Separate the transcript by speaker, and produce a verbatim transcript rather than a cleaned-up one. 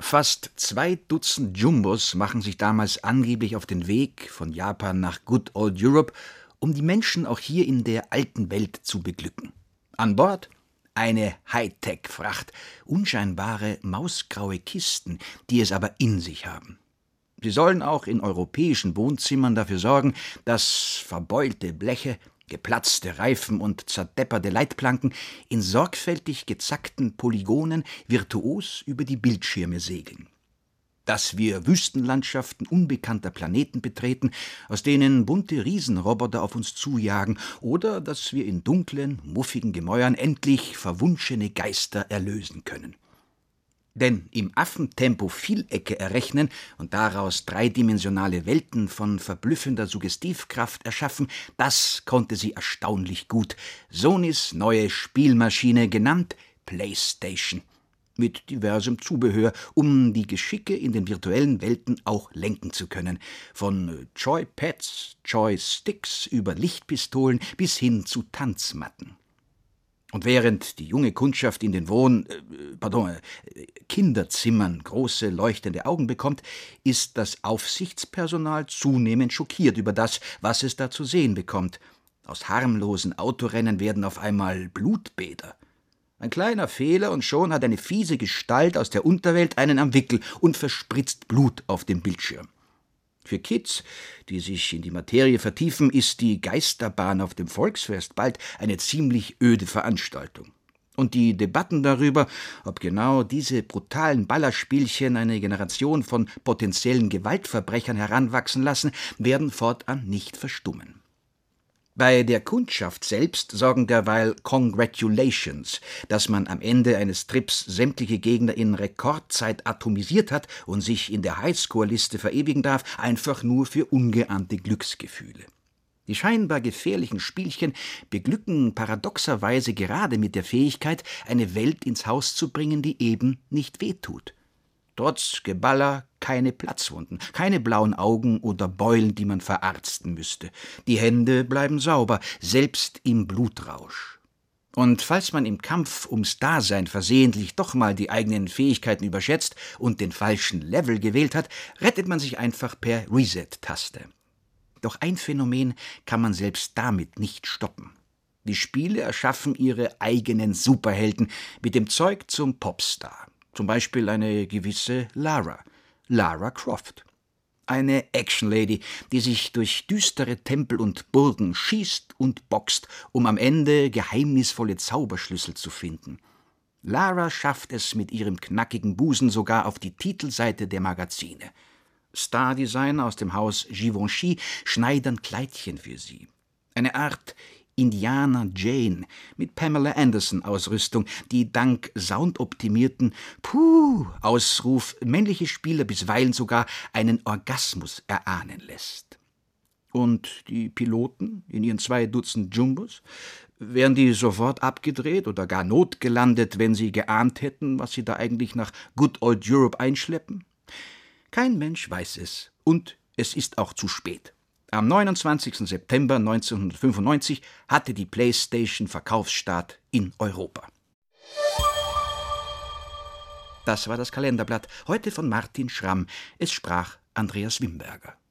Speaker 1: Fast zwei Dutzend Jumbos machen sich damals angeblich auf den Weg von Japan nach Good Old Europe, um die Menschen auch hier in der alten Welt zu beglücken. An Bord eine Hightech-Fracht, unscheinbare mausgraue Kisten, die es aber in sich haben. Sie sollen auch in europäischen Wohnzimmern dafür sorgen, dass verbeulte Bleche, geplatzte Reifen und zerdepperte Leitplanken in sorgfältig gezackten Polygonen virtuos über die Bildschirme segeln. Dass wir Wüstenlandschaften unbekannter Planeten betreten, aus denen bunte Riesenroboter auf uns zujagen, oder dass wir in dunklen, muffigen Gemäuern endlich verwunschene Geister erlösen können. Denn im Affentempo Vielecke errechnen und daraus dreidimensionale Welten von verblüffender Suggestivkraft erschaffen, das konnte sie erstaunlich gut. Sonys neue Spielmaschine, genannt PlayStation, mit diversem Zubehör, um die Geschicke in den virtuellen Welten auch lenken zu können. Von Joypads, Joysticks über Lichtpistolen bis hin zu Tanzmatten. Und während die junge Kundschaft in den Wohn... Äh, pardon, äh, Kinderzimmern große leuchtende Augen bekommt, ist das Aufsichtspersonal zunehmend schockiert über das, was es da zu sehen bekommt. Aus harmlosen Autorennen werden auf einmal Blutbäder. Ein kleiner Fehler und schon hat eine fiese Gestalt aus der Unterwelt einen am Wickel und verspritzt Blut auf dem Bildschirm. Für Kids, die sich in die Materie vertiefen, ist die Geisterbahn auf dem Volksfest bald eine ziemlich öde Veranstaltung. Und die Debatten darüber, ob genau diese brutalen Ballerspielchen eine Generation von potenziellen Gewaltverbrechern heranwachsen lassen, werden fortan nicht verstummen. Bei der Kundschaft selbst sorgen derweil Congratulations, dass man am Ende eines Trips sämtliche Gegner in Rekordzeit atomisiert hat und sich in der Highscore-Liste verewigen darf, einfach nur für ungeahnte Glücksgefühle. Die scheinbar gefährlichen Spielchen beglücken paradoxerweise gerade mit der Fähigkeit, eine Welt ins Haus zu bringen, die eben nicht wehtut. Trotz Geballer keine Platzwunden, keine blauen Augen oder Beulen, die man verarzten müsste. Die Hände bleiben sauber, selbst im Blutrausch. Und falls man im Kampf ums Dasein versehentlich doch mal die eigenen Fähigkeiten überschätzt und den falschen Level gewählt hat, rettet man sich einfach per Reset-Taste. Doch ein Phänomen kann man selbst damit nicht stoppen. Die Spiele erschaffen ihre eigenen Superhelden mit dem Zeug zum Popstar. Zum Beispiel eine gewisse Lara, Lara Croft. Eine Actionlady, die sich durch düstere Tempel und Burgen schießt und boxt, um am Ende geheimnisvolle Zauberschlüssel zu finden. Lara schafft es mit ihrem knackigen Busen sogar auf die Titelseite der Magazine. Stardesigner aus dem Haus Givenchy schneidern Kleidchen für sie. Eine Art Indiana Jane mit Pamela Anderson-Ausrüstung, die dank soundoptimierten Puh-Ausruf männliche Spieler bisweilen sogar einen Orgasmus erahnen lässt. Und die Piloten in ihren zwei Dutzend Jumbos? Wären die sofort abgedreht oder gar notgelandet, wenn sie geahnt hätten, was sie da eigentlich nach Good Old Europe einschleppen? Kein Mensch weiß es, und es ist auch zu spät. Am neunundzwanzigsten September neunzehnhundertfünfundneunzig hatte die PlayStation Verkaufsstart in Europa. Das war das Kalenderblatt, heute von Martin Schramm. Es sprach Andreas Wimberger.